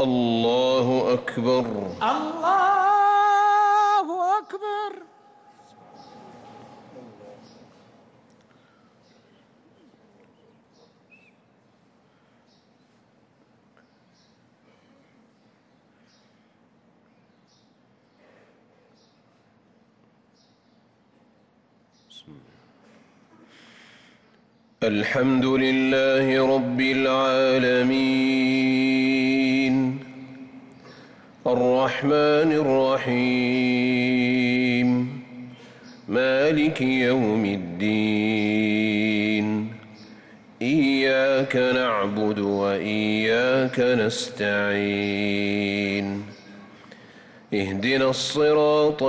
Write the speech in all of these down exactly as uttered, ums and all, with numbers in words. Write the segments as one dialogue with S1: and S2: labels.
S1: الله أكبر.
S2: الله أكبر.
S1: الحمد لله رب العالمين الرحمن الرحيم مالك يوم الدين إياك نعبد وإياك نستعين اهدنا الصراط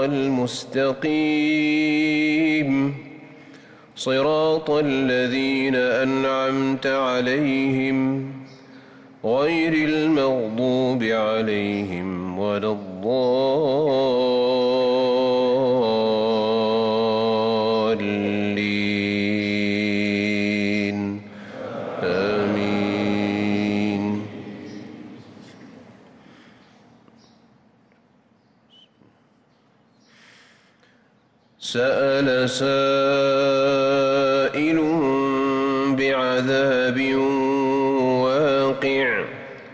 S1: المستقيم صراط الذين أنعمت عليهم غير المغضوب عليهم ولا الضالين آمين. سأل سائل بعذاب واقع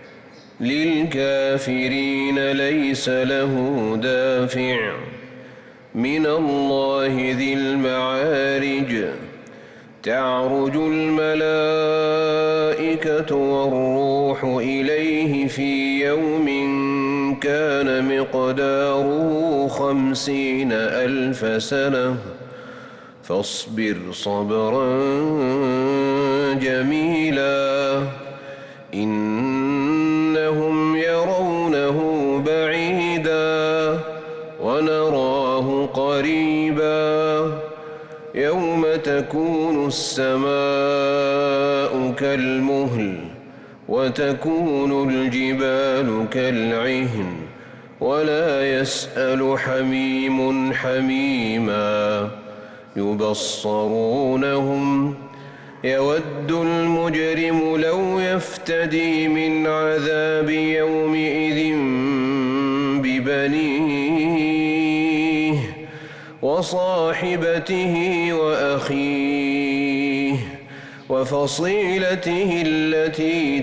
S1: للكافرين ليس له دافع من الله ذي المعارج تعرج الملائكة والروح إليه في يوم كان مقداره خمسين ألف سنة فاصبر صبرا جميلا إنهم يرونه بعيدا ونراه قريبا يوم تكون السماء كالمهل وتكون الجبال كالعهن ولا يسأل حميم حميما يبصرونهم يود المجرم لو يفتدي من عذاب يومئذ ببنيه وصاحبته وأخيه وفصيلته التي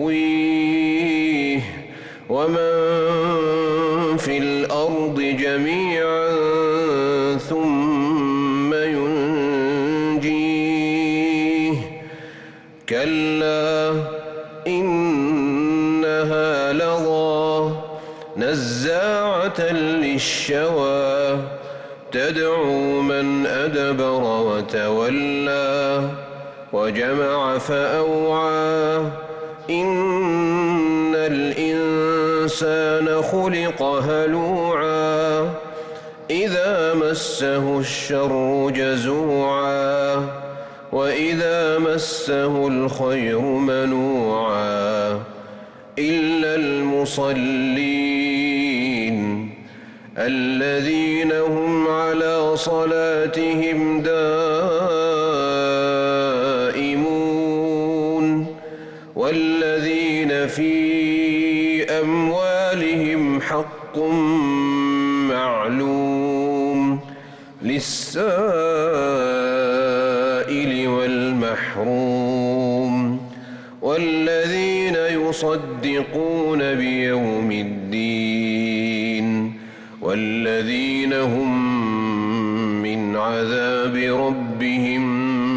S1: تؤويه ومن في الأرض جميعا ثم ينجيه كلا إنها لظى نزاعة للشوى تدعو من أدبر وتولى وجمع فأوعى إن الإنسان خلق هلوعا إذا مسه الشر جزوعا وإذا مسه الخير منوعا إلا المصلين الذين هم على صلاتهم دائمون والذين في أموالهم حق معلوم للسائل والمحروم والذين يصدقون بيوم الدين والذين هم من عذاب ربهم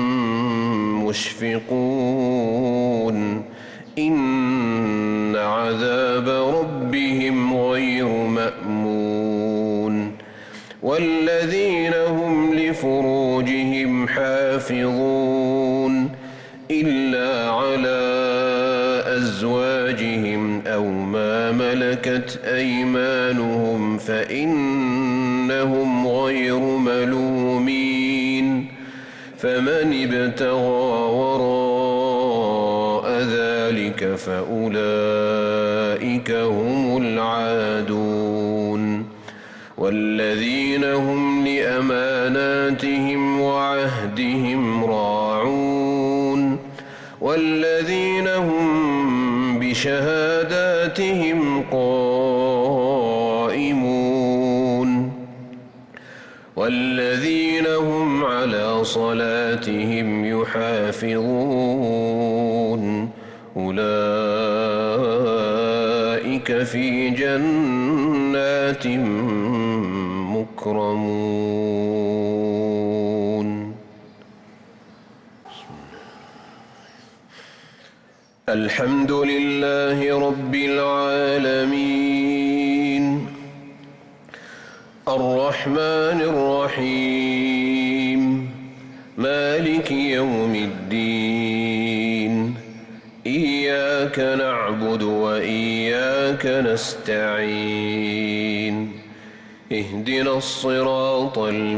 S1: مشفقون إن عذاب ربهم غير مأمون والذين هم لفروجهم حافظون إلا على أزواجهم أو ما ملكت أيمانهم فإنهم غير ملومين فمن ابتغى وراء ذلك فأولئك هم العادون والذين هم لأماناتهم وعهدهم راعون والذين هم بشهادات صلاتهم قائمون والذين هم على صلاتهم يحافظون أولئك في جنات مكرمون. الحمد لله رب العالمين الرحمن الرحيم مالك يوم الدين إياك نعبد وإياك نستعين اهدنا الصراط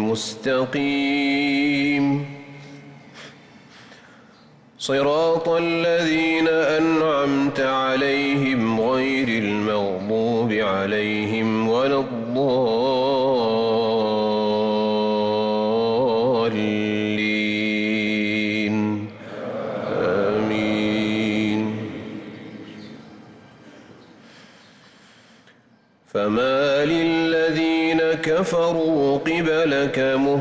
S1: المستقيم صراط الذين أنعمت عليهم غير المغضوب عليهم ولا الضالين آمين. فما للذين كفروا قبلك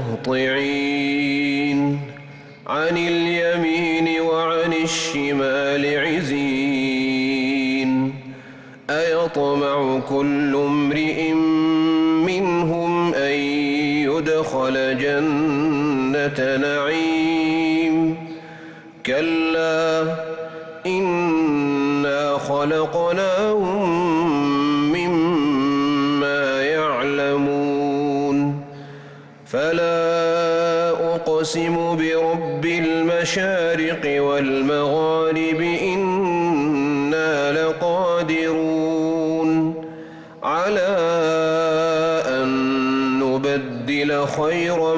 S1: مهطعين عن اليمين وعن الشمال عزين أيطمع كل امرئ منهم أن يدخل جنة نعيم كلا إنا خلقناهم مما يعلمون فلا أقسم برب المشارق والمغارب إنا لقادرون على أن نبدل خيرا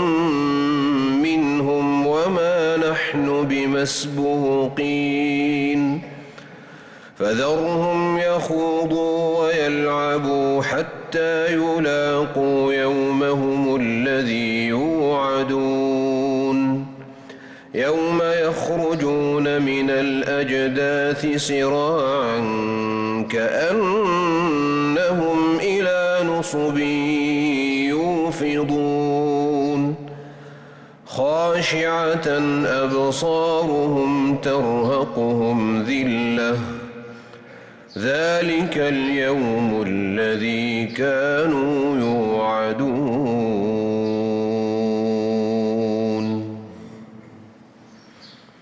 S1: منهم وما نحن بمسبوقين فذرهم يخوضوا ويلعبوا حتى يلاقوا يومهم الذي يوعدون يوم يخرجون من الأجداث سراعا كأنهم إلى نصب يوفضون خاشعة أبصارهم ترهقهم ذلة ذلك اليوم الذي كانوا يوعدون.